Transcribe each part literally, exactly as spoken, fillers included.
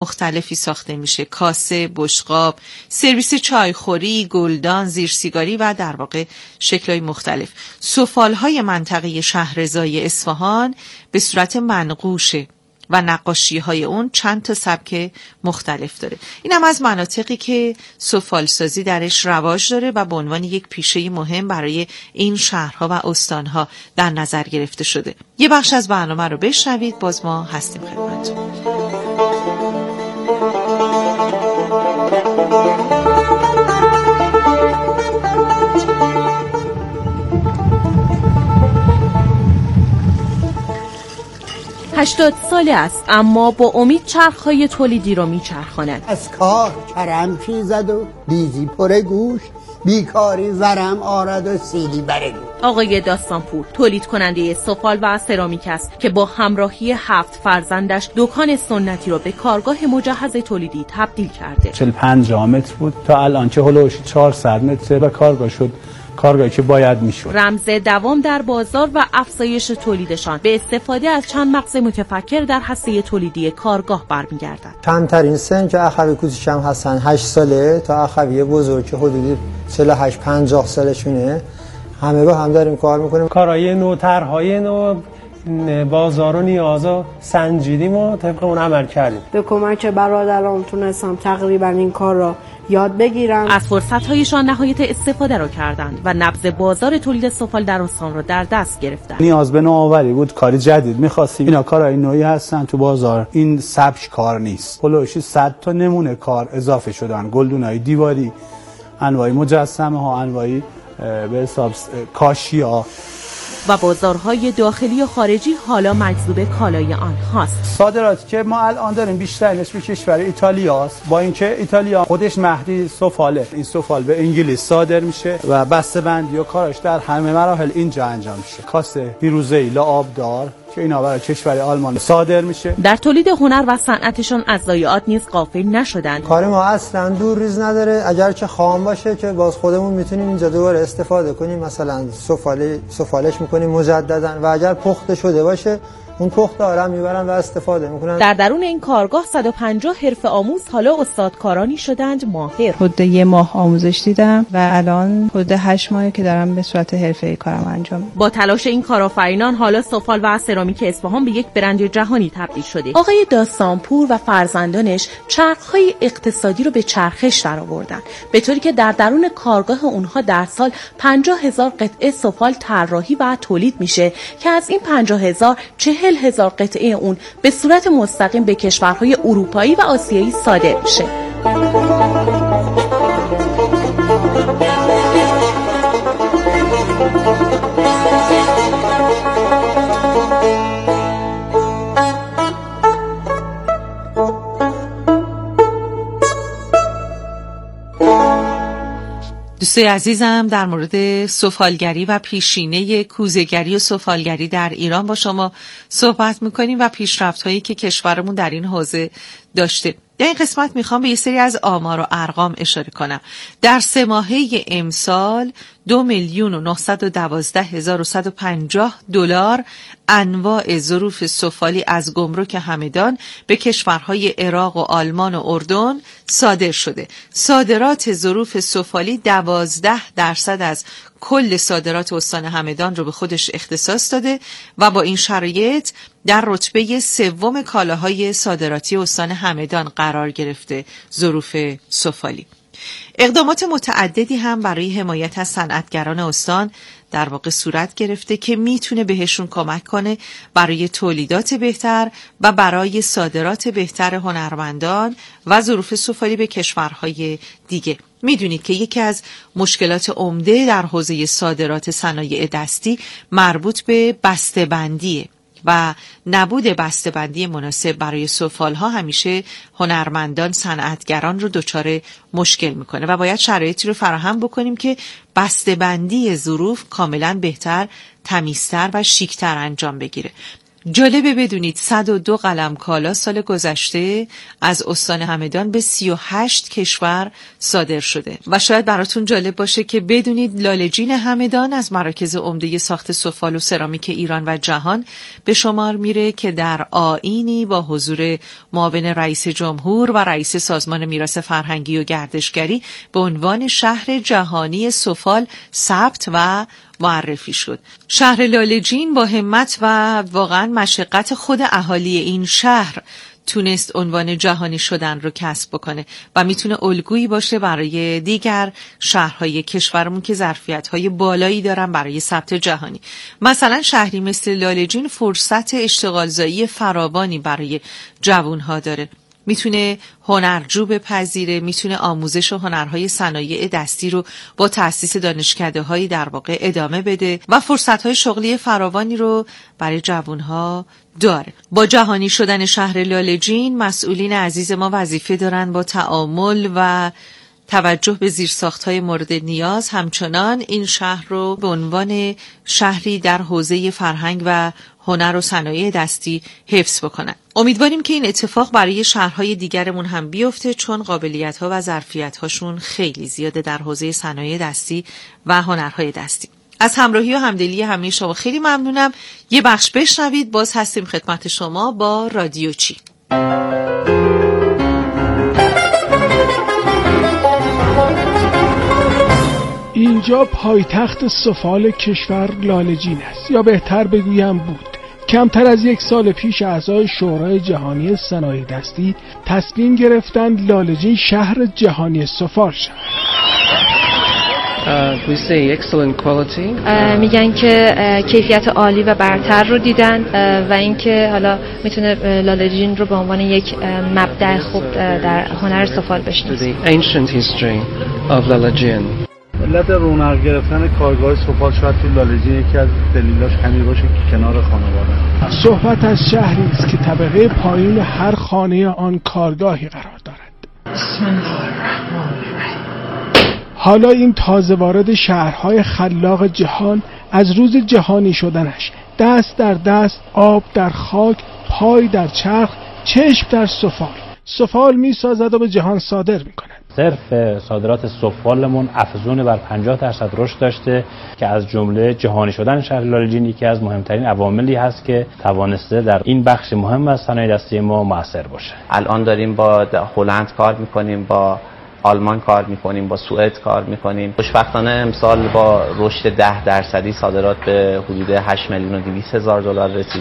مختلفی ساخته میشه: کاسه، بشقاب، سرویس چایخوری، گلدان، زیر سیگاری و در واقع شکل‌های مختلف. سفال‌های منطقه شهرضای اصفهان به صورت منقوشه و نقاشی‌های اون چند تا سبک مختلف داره. این هم از مناطقی که سفالسازی درش رواج داره و به عنوان یک پیشه مهم برای این شهرها و استانها در نظر گرفته شده. یه بخش از برنامه رو بشنوید، باز ما هستیم خدمتتون. هشتاد ساله است اما با امید چرخهای تولیدی رو میچرخاند. از کار کرم خیزد و دیزی پر گوش، بیکاری ورم آرد و سیلی برگو. آقای داستانپور تولید کننده سفال و سرامیک است که با همراهی هفت فرزندش دکان سنتی رو به کارگاه مجهز تولیدی تبدیل کرده. چهل و پنجاه متر بود تا الان چه هلوش چهارصد متر و کارگاه شد، کارگاهی که باید میشد. رمز دوام در بازار و افزایش تولیدشان به استفاده از چند مغز متفکر در هسته تولیدی کارگاه برمیگردد. کمترین سن که اخوی کوچیک هم هستن هشت ساله تا اخوی بزرگ که حدودی چهل و هشت پنجاه سالشونه، همه با هم داریم کار میکنیم. کارهای نو، طرحهای نو، بازار و نیازا سنجیدیم و طبق اون عمل کردیم. به کمک برادرام تونستم تقریبا این کار را یاد بگیرم. از فرصت‌هایشان نهایت استفاده را کردند و نبض بازار تولید سفال در استان را در دست گرفتند. نیاز به نوآوری بود، کاری جدید می‌خواستیم. اینا کارهای نوعی هستن تو بازار، این سبک کار نیست. هلوشی صد تا نمونه کار اضافه شدن، گلدونای دیواری، انواع مجسمه ها، انواع به حساب کاشی‌ها و بازارهای داخلی و خارجی حالا مجذوب کالای آنهاست. صادراتی که ما الان داریم بیشترینش به کشور ایتالیاست، با اینکه ایتالیا خودش مهدی سفاله. این سفال به انگلیس صادر میشه و بسته‌بندی و کاراش در همه مراحل اینجا انجام میشه. کاسه فیروزه‌ای لعابدار که اینا برای کشور آلمان صادر میشه. در تولید هنر و صنعتشان از ضایعات نیز غافل نشدند. کار ما اصلا دور ریز نداره، اگر که خام باشه که باز خودمون میتونیم اینجا دوباره استفاده کنیم، مثلا سفاله سفالش میکنیم مجددا، و اگر پخته شده باشه اون پخته آرام میبرن و استفاده میکنن. در درون این کارگاه صد و پنجاه حرفه آموز حالا استادکارانی شدند ماهر. حدود یه ماه آموزش دیدم و الان حدود هشت ماهه که دارم به صورت حرفه‌ای کارم انجام میدم. با تلاش این کارآفرینان حالا سفال و سرامیک اصفهان به یک برند جهانی تبدیل شده. آقای داستانپور و فرزندانش چرخهای اقتصادی رو به چرخش درآوردن، به طوری که در درون کارگاه اونها در سال پنجاه هزار قطعه سفال طراحی و تولید میشه که از این پنجاه هزار چهل هزار قطعه اون به صورت مستقیم به کشورهای اروپایی و آسیایی صادر میشه. دوستای عزیزم، در مورد سفالگری و پیشینه کوزه‌گری و سفالگری در ایران با شما صحبت میکنیم و پیشرفت‌هایی که کشورمون در این حوزه داشته. در این قسمت میخوام به یه سری از آمار و ارقام اشاره کنم. در سه ماهه امسال دو میلیون و نهصد و دوازده هزار و صد و پنجاه دلار انواع ظروف سفالی از گمرک همدان به کشورهای عراق و آلمان و اردن صادر شده. صادرات ظروف سفالی دوازده درصد از کل صادرات استان همدان رو به خودش اختصاص داده و با این شرایط در رتبه سوم کالاهای صادراتی استان همدان قرار گرفته ظروف سفالی. اقدامات متعددی هم برای حمایت از صنعتگران استان در واقع صورت گرفته که میتونه بهشون کمک کنه برای تولیدات بهتر و برای صادرات بهتر هنرمندان و ظروف سفالی به کشورهای دیگه. میدونید که یکی از مشکلات عمده در حوزه صادرات صنایع دستی مربوط به بسته‌بندیه و نبود بسته‌بندی مناسب برای سفال‌ها همیشه هنرمندان، صنعتگران رو دچار مشکل میکنه و باید شرایطی رو فراهم بکنیم که بسته‌بندی ظروف کاملا بهتر، تمیزتر و شیکتر انجام بگیره. جالبه بدونید صد و دو قلم کالا سال گذشته از استان همدان به سی و هشت کشور صادر شده و شاید براتون جالب باشه که بدونید لاله‌جین همدان از مراکز عمده ساخت سفال و سرامیک ایران و جهان به شمار میره که در آیینی با حضور معاون رئیس جمهور و رئیس سازمان میراث فرهنگی و گردشگری به عنوان شهر جهانی سفال ثبت و معرفی شد. شهر لاله‌جین با همت و واقعا مشقت خود اهالی این شهر تونست عنوان جهانی شدن رو کسب بکنه و میتونه الگویی باشه برای دیگر شهرهای کشورمون که ظرفیت‌های بالایی دارن برای ثبت جهانی. مثلا شهری مثل لاله‌جین فرصت اشتغالزایی فراوانی برای جوانها داره. میتونه هنرجو بپذیره، میتونه آموزش و هنرهای صنایع دستی رو با تأسیس دانشکده‌هایی در واقع ادامه بده و فرصت‌های شغلی فراوانی رو برای جوانها داره. با جهانی شدن شهر لاله‌جین مسئولین عزیز ما وظیفه دارن با تعامل و توجه به زیرساخت‌های مورد نیاز همچنان این شهر رو به عنوان شهری در حوزه فرهنگ و هنر و صنایع دستی حفظ بکنن. امیدواریم که این اتفاق برای شهرهای دیگرمون هم بیفته، چون قابلیت‌ها و ظرفیت‌هاشون خیلی زیاده در حوزه صنایع دستی و هنرهای دستی. از همراهی و همدلی همه شما خیلی ممنونم. یه بخش بشنوید، باز هستیم خدمت شما با رادیو چی. اینجا پایتخت سفال کشور لاله‌جین است، یا بهتر بگویم بود. کمتر از یک سال پیش اعضای شورای جهانی صنایع دستی تصمیم گرفتند لاله‌جین شهر جهانی سفال شود. Uh, we say excellent quality. uh, میگن که uh, کیفیت عالی و برتر رو دیدن uh, و اینکه حالا میتونه لاله‌جین رو به عنوان یک uh, مبدأ خوب uh, در هنر سفال بشناسه. The ancient history of لاله‌جین. علت رونق گرفتن کارگاه سفال شاید تو لاله‌جین یکی از دلیلاش همین باشه که کنار خانواده. صحبت از شهری است که طبقه پایین هر خانه آن کارگاهی قرار دارد. حالا این تازه وارد شهرهای خلاق جهان از روز جهانی شدنش دست در دست، آب در خاک، پای در چرخ، چشم در سفال سفال می سازد و به جهان صادر می کند. صرف صادرات سفالمون افزون بر پنجاه درصد رشد داشته که از جمله جهانی شدن شهر لاله‌جین یکی از مهمترین عواملی هست که توانسته در این بخش مهم از صنایع دستی ما مؤثر باشه. الان داریم با هلند کار میکنیم، با آلمان کار میکنیم، با سوئد کار میکنیم. خوشبختانه امسال با رشد ده درصدی صادرات به حدود هشت میلیون و دویست هزار دلار رسید.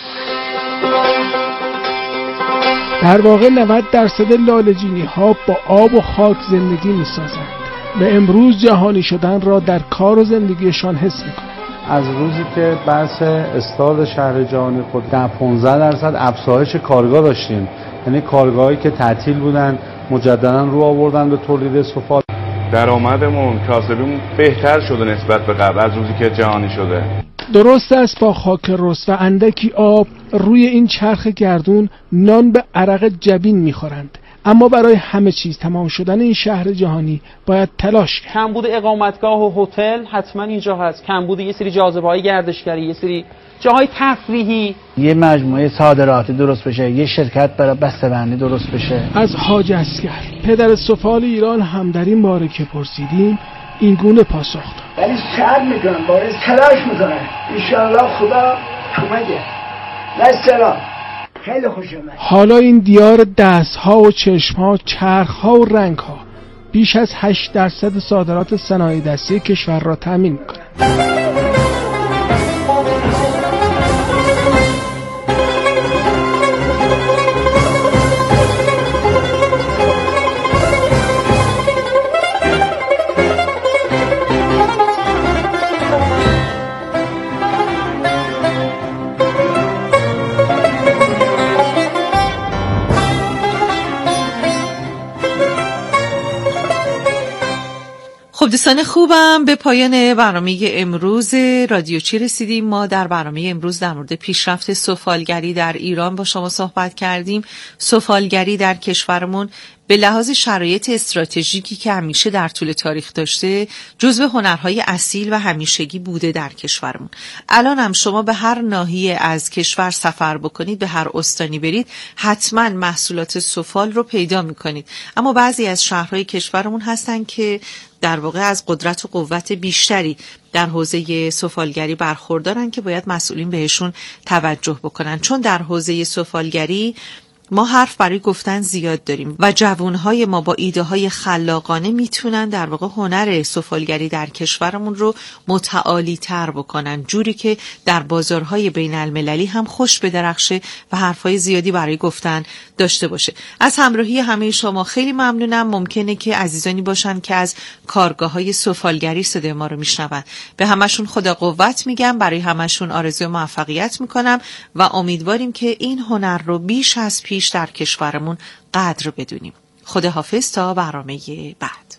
در واقع نود درصد لاله‌جینی ها با آب و خاک زندگی می سازند و امروز جهانی شدن را در کار و زندگیشان حس می کنند. از روزی که بحث استارت شهر جهانی خود در پانزده درصد افزایش کارگاه داشتیم، یعنی کارگاهایی که تعطیل بودن مجددا رو آوردن به تولید سفال. درآمدمون کاسبیمون بهتر شده نسبت به قبل از روزی که جهانی شده. درست است با خاک رس و اندکی آب روی این چرخ گردون نان به عرق جبین میخورند، اما برای همه چیز تمام شدن این شهر جهانی باید تلاش کرد. کمبود اقامتگاه و هتل حتما اینجا هست، کمبود یه سری جاذبه‌های گردشگری، یه سری جاهای تفریحی، یه مجموعه صادراتی درست بشه، یه شرکت برای بسته‌بندی درست بشه. از حاج اصغر پدر سفال ایران هم در این باره که پرسیدیم این گونه پاسخ داد. ولی سعی میکنن، باید تلاش میکنن، انشالله خدا کمکه. نسلام خیلی خوش اومد. حالا این دیار دستها و چشمها، چرخها و رنگها بیش از هشت درصد صادرات صنایع دستی کشور را تامین میکنند. خب دوستان خوبم، به پایان برنامه امروز رادیو چی رسیدیم. ما در برنامه امروز در مورد پیشرفت سفالگری در ایران با شما صحبت کردیم. سفالگری در کشورمون به لحاظ شرایط استراتژیکی که همیشه در طول تاریخ داشته جزو هنرهای اصیل و همیشگی بوده در کشورمون. الان هم شما به هر ناحیه از کشور سفر بکنید، به هر استانی برید، حتما محصولات سفال رو پیدا میکنید. اما بعضی از شهرهای کشورمون هستن که در واقع از قدرت و قوت بیشتری در حوزه سفالگری برخوردارن که باید مسئولین بهشون توجه بکنن، چون در حوزه سفالگری ما حرف برای گفتن زیاد داریم و جوانهای ما با ایده های خلاقانه میتونن در واقع هنر سفالگری در کشورمون رو متعالی تر بکنن، جوری که در بازارهای بین المللی هم خوش بدرخشه و حرفای زیادی برای گفتن داشته باشه. از همراهی همه شما خیلی ممنونم. ممکنه که عزیزانی باشن که از کارگاه های سفالگری صدای ما رو میشنون. به همشون خدا قوت میگم، برای همشون آرزوی موفقیت میکنم و امیدواریم که این هنر رو بیش از پیش در کشورمون قدر بدونیم. خداحافظ تا برنامه بعد.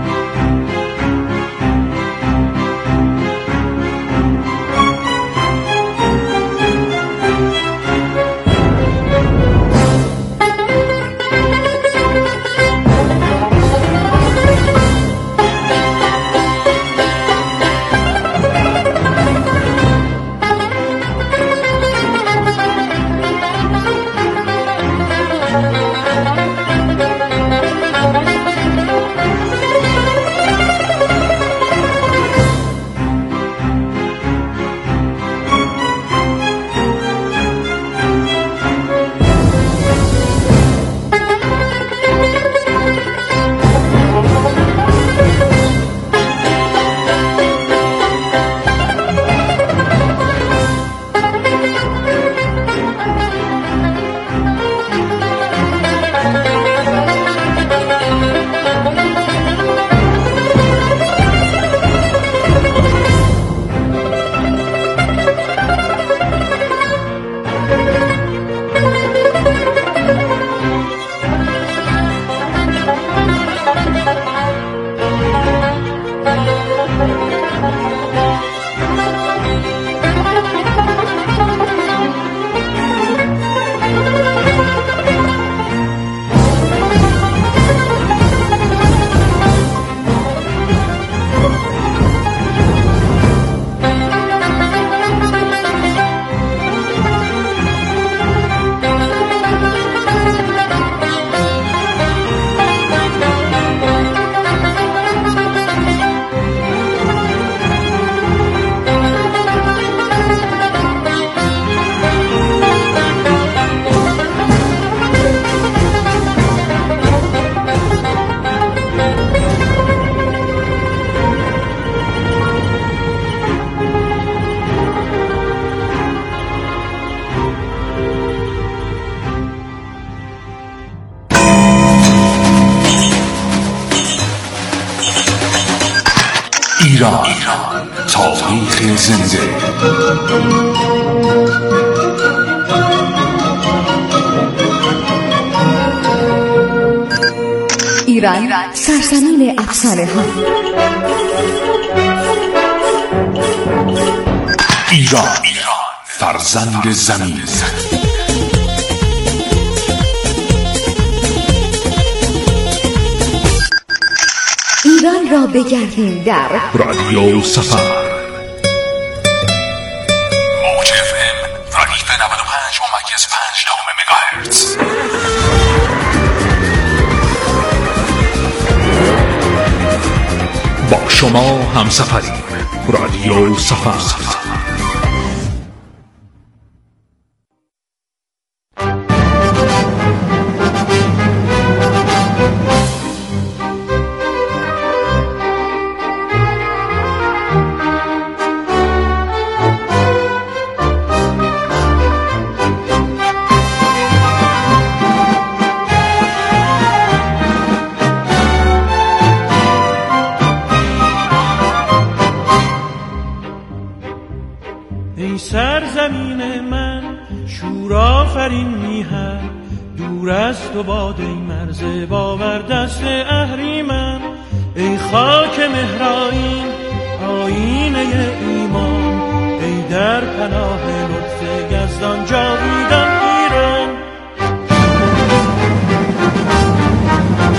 ایران، تاریخ زنده. ایران، سرزمین افسانه ها. ایران، فرزند زمین. ایران را بگردیم در رادیو سفر. موج اف ام ردیف نود و پنج ممیز پنج دهم مگاهرتز. با شما همسفریم. رادیو سفر. سرزمین من شور آفرین میهن، دور از تو باد ای مرز باور دست اهریمن. ای خاک مهرآیین آیینه ایمان، ای در پناه لطف یزدان جاویدان ایران.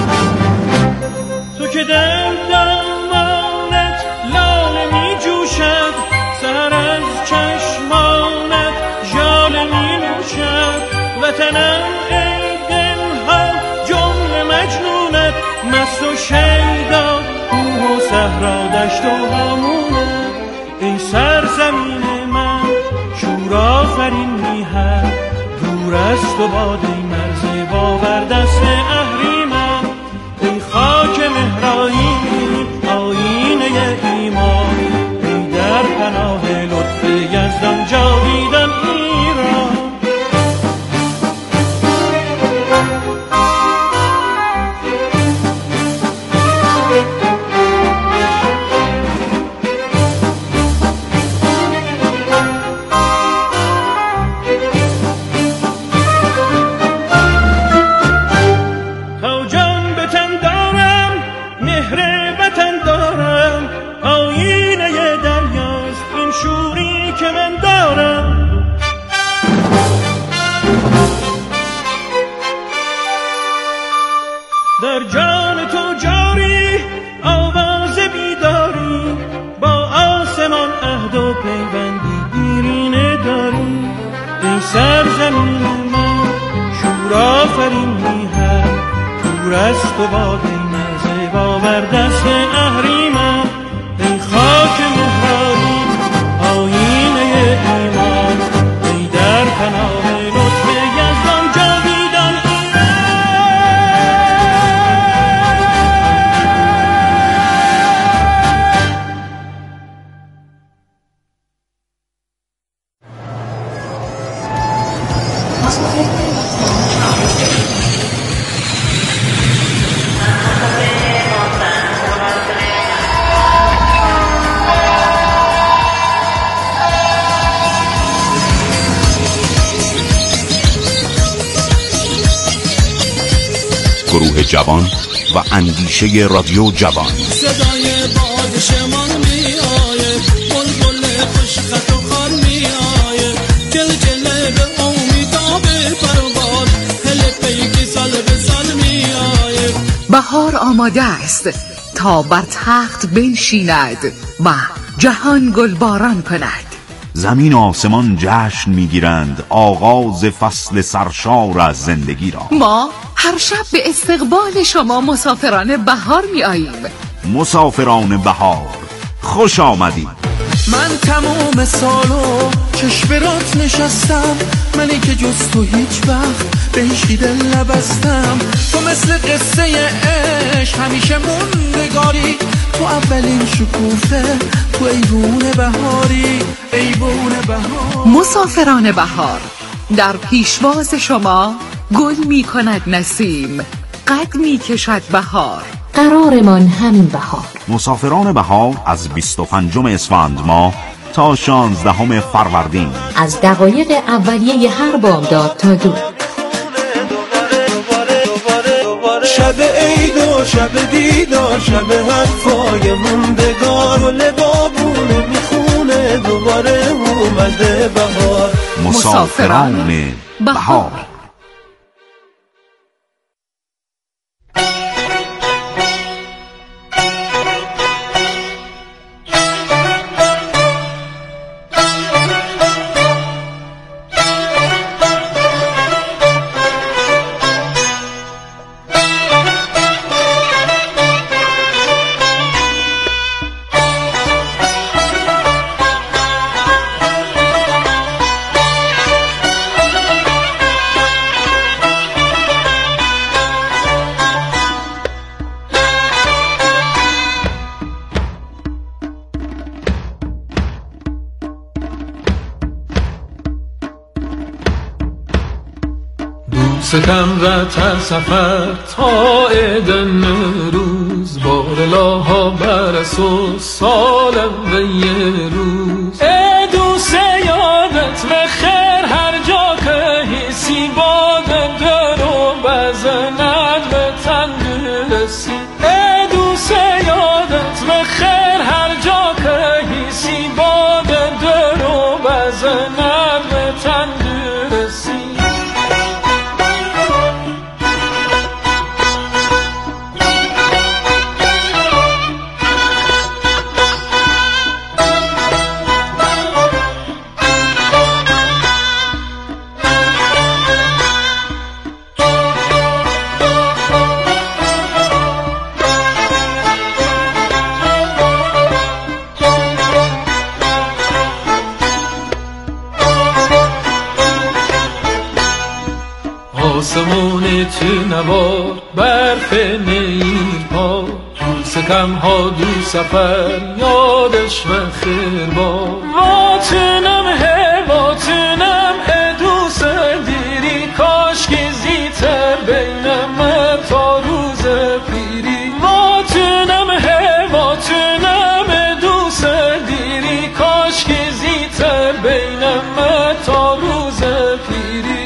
مست و شیدا کوه و صحرا دشت و هامونه. ای سرزمین من شور آفرین میهن، دور است و باد ای مرز باور دست اهریمن. ای خاک مهرائین آیینه ایمان، ای در پناه لطف یزدان جاویدان ایران. در جان تو جاری آواز بیداری، با آسمان عهد و پیوندی دیرینه داری. ای سرزمین من شور آفرین میهن، دور است و باد ای مرز باور دست اهریمن. ای خاک مهرائین آیینه ایمان، ای در پناه لطف یزدان جاویدان ایران. گروه جوان و اندیشه رادیو جوان. صدای باد شمان می آید، بلبل خوش خط و خار می آید، جلجله به امیداب پروباد، هل پیکی سال به سال می آید. بهار آماده است تا بر تخت بنشیند و جهان گلباران کند. زمین و آسمان جشن میگیرند آغاز فصل سرشار از زندگی را. ما هر شب به استقبال شما مسافران بهار می آییم. مسافران بهار خوش آمدید. من تمام سالو چشم رات نشستم، منی که جز تو هیچ وقت به هیچی دل نبستم. تو مثل قصه عشق همیشه موندگاری، تو اولین شکوفه، تو ایوون بهاری، ایوون بهار. مسافران بهار در پیشواز شما گل می کند نسیم، قد می کشد بهار، قرارمان همین بهار. مسافران بهار از بیست و پنجم اسفند ماه تا شانزدهم فروردین، از دقایق اولیه هر بامداد تا دو. شب عید و شب دیدار، شب حرفای موندگار، گل بابونه میخونه دوباره اومده بهار. مسافران بهار. ستم رت سفر تا ایدن روز، بار لاها برس و سالم به یه روز. ای دوست یادت بخیر هر جا که حسی باد در و بزند به تن برسی. ای دوست یادت بخیر هر جا که حسی باد در و بزند به تن برسی. نوار برف نیل پا دو ستم ها دو سفر یادش و خیربار واتنم هی واتنم ادو سردیری کاش که زیتر بینم تا روز پیری واتنم هی واتنم ادو سردیری کاش که زیتر بینم تا روز پیری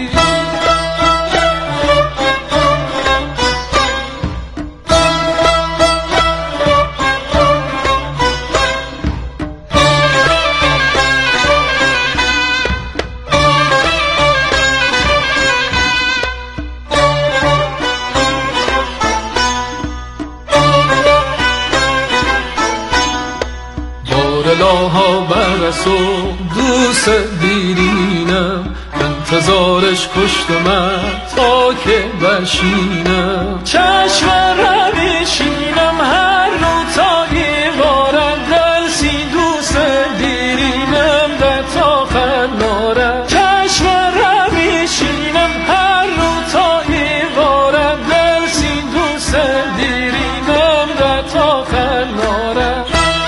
لاها برسو دوست دیرینم انتظارش کشت من تا که بشینم چشم رویشینم هر رو تا ایوارم درسی دوست دیرینم در تا خنارم چشم رویشینم هر رو تا ایوارم درسی دوست دیرینم در تا خنارم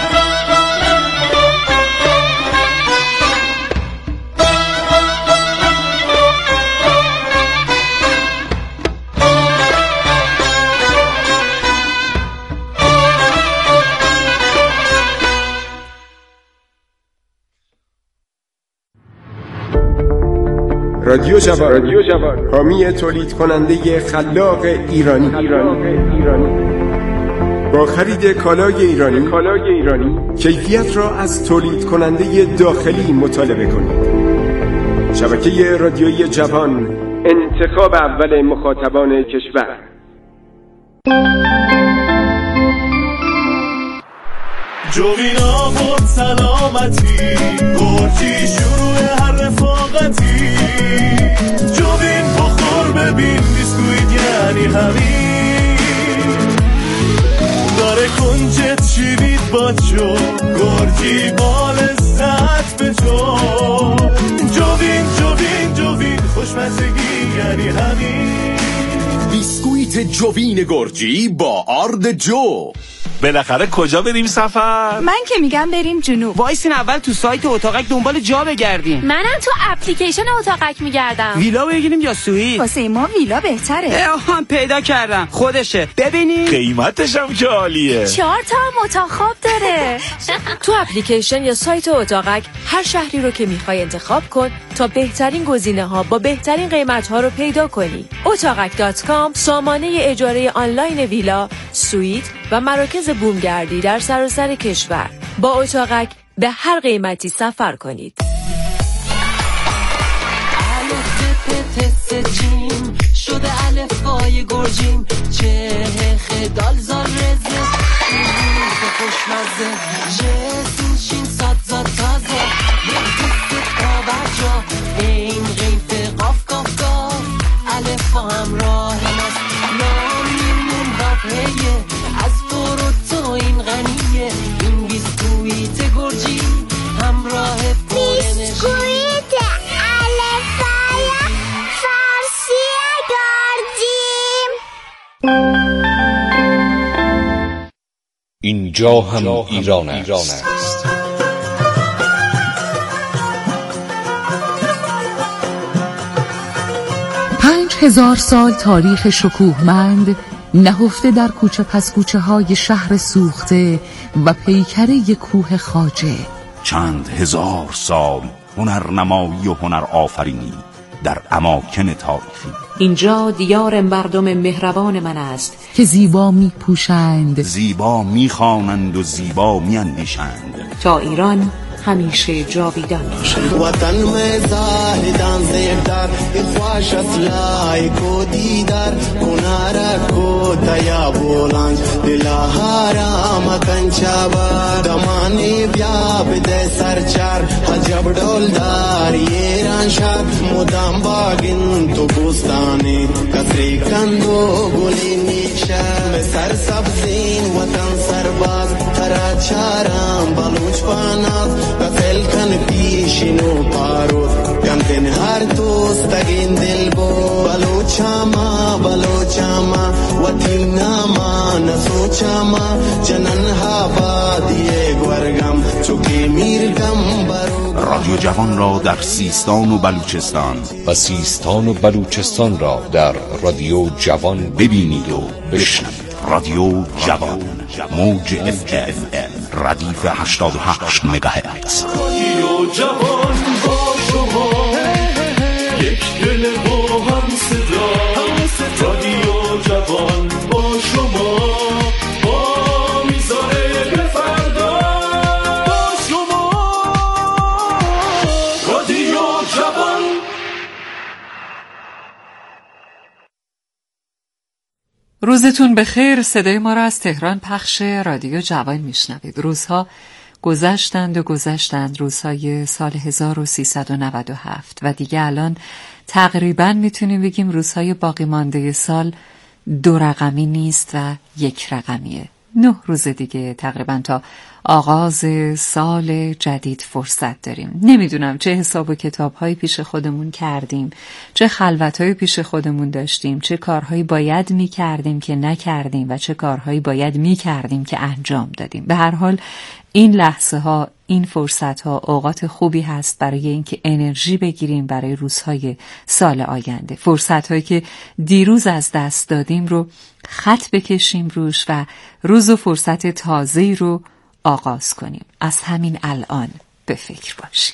رادیو جوان رادیو جوان حامی تولید کننده خلاق ایرانی ایرانی با خرید کالای ایرانی کالای ایرانی کیفیت را از تولید کننده داخلی مطالبه کنید. شبکه رادیویی جوان، انتخاب اول مخاطبان کشور. جوینا خود سلامتی گرچی شروع هر رفاقتی جوین بخور ببین بیسکویت یعنی همین داره کنجت شیرید باچو گرچی بال ساعت بچو جوین جوین جوین خوشمزگی یعنی همین بیسکویت جوین گرجی با آرد جو. بالاخره کجا بریم سفر؟ من که میگم بریم جنوب. وایسین اول تو سایت اتاقک دنبال جا بگردیم. منم تو اپلیکیشن اتاقک میگردم. ویلا بگیریم یا سوئیت؟ واسه ما ویلا بهتره. آهان پیدا کردم خودشه. ببینید قیمتش هم که عالیه. چهار تا هم اتاق خواب داره. تو اپلیکیشن یا سایت اتاقک هر شهری رو که میخوای انتخاب کن تا بهترین گزینه ها با بهترین قیمت ها رو پیدا کنی. اتاقک دات کام سامانه اجاره آنلاین ویلا، سوئیت و مراکز بومگردی در سراسر کشور. با اتاقک به هر قیمتی سفر کنید. شده الفبای گرجیم چه خدال زار رزه خوشمزه جسین شین ساد زاد تازه بگیست پابرجا این غیف قاف قاف قاف الفا همراه ماست نامینون واقعیه از برو تو این غنیه این بیسکویت گرجی همراه پرنشی بیسکویت الفای فارسی گرجیم. اینجا هم ایران است. پنج هزار سال تاریخ شکوهمند نهفته در کوچه پس کوچه های شهر سوخته و پیکره کوه خواجه. چند هزار سال هنرنمایی و هنر آفرینی در اماکن تاریخی. اینجا دیار مردم مهربان من است که زیبا می پوشند، زیبا می خوانند و زیبا می اندیشند تا ایران همیشه جاویدان باشد. وطن میں زاہدان زیردار خواش اسلائی کو دیدار کنارا کو دیا بولان دلا حرام کنچابا دمانی بیا بده سرچار حجب ڈولدار ایران شاد مدام باگن تو گوستانی کسری کندو گلی نیشا به سر سبزین وطن سرباز ترا چارم بلوچ پاناز قتل کن پیشینو پاروز گمتن هر دوست تگین دل بو بلوچ ما بلوچ सोचामा वती नामा न सोचामा जनन हाबादिए गरगम चुकी میرگم رادیو جوان را در سیستان و بلوچستان و سیستان و بلوچستان را در رادیو جوان ببینید و بشنوید. رادیو جوان موج اف ام ردیف هشتاد و هشت مگاهرتز. رادیو جوان با شما یک دل با هم صدا. رادیو جوان با شما با میزان به فردا. با شما رادیو جوان. روزتون بخیر. صدای ما را از تهران پخش رادیو جوان میشنوید. روزها گذشتند و گذشتند، روزهای سال هزار و سیصد و نود و هفت و دیگه الان تقریبا میتونیم بگیم روزهای باقی مانده سال دو رقمی نیست و یک رقمیه. نه روز دیگه تقریبا تا آغاز سال جدید فرصت داریم. نمیدونم چه حساب و کتاب‌هایی پیش خودمون کردیم، چه خلوت‌هایی پیش خودمون داشتیم، چه کارهایی باید می‌کردیم که نکردیم و چه کارهایی باید می‌کردیم که انجام دادیم. به هر حال این لحظه ها، این فرصت ها اوقات خوبی هست برای اینکه انرژی بگیریم برای روزهای سال آینده. فرصت هایی که دیروز از دست دادیم رو خط بکشیم روش و روز و فرصت تازه‌ای رو آغاز کنیم. از همین الان به فکر باشیم.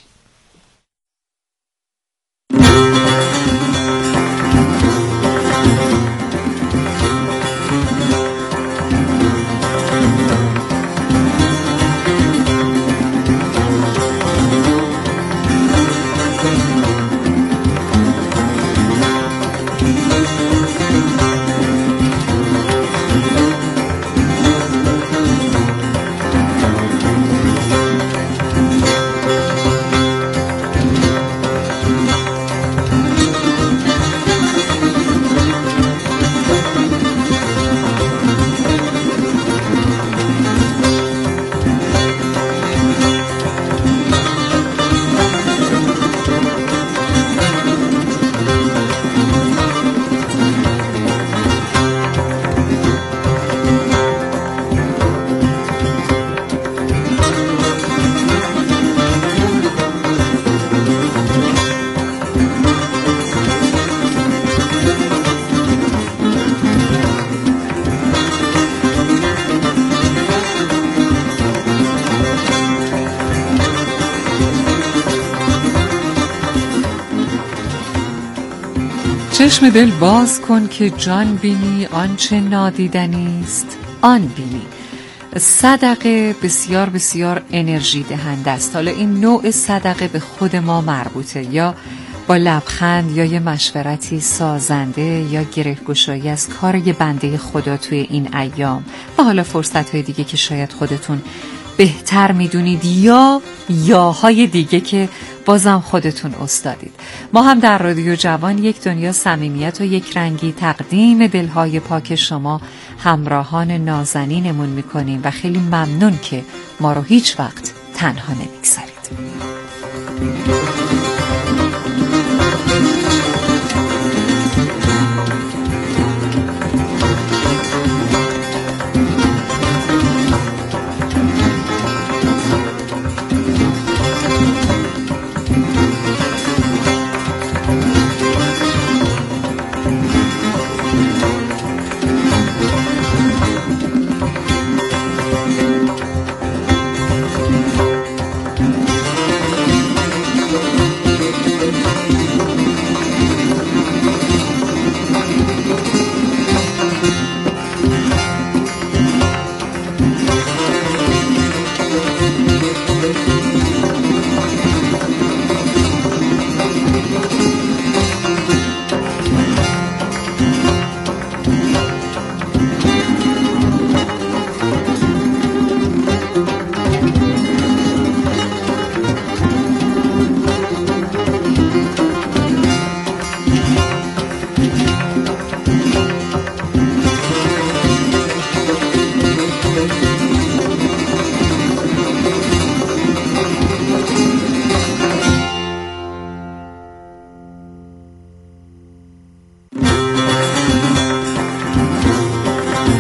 چشم دل باز کن که جان بینی، آنچه نادیدنی است آن بینی. صدقه بسیار بسیار انرژی دهنده است. حالا این نوع صدقه به خود ما مربوطه، یا با لبخند یا یه مشورتی سازنده یا گره‌گشایی از کار یه بنده خدا توی این ایام و حالا فرصت‌های دیگه که شاید خودتون بهتر میدونید یا یاهای دیگه که بازم خودتون استادید. ما هم در رادیو جوان یک دنیا صمیمیت و یک رنگی تقدیم دلهای پاک شما همراهان نازنینمون میکنیم و خیلی ممنون که ما رو هیچ وقت تنها نمیگذارید.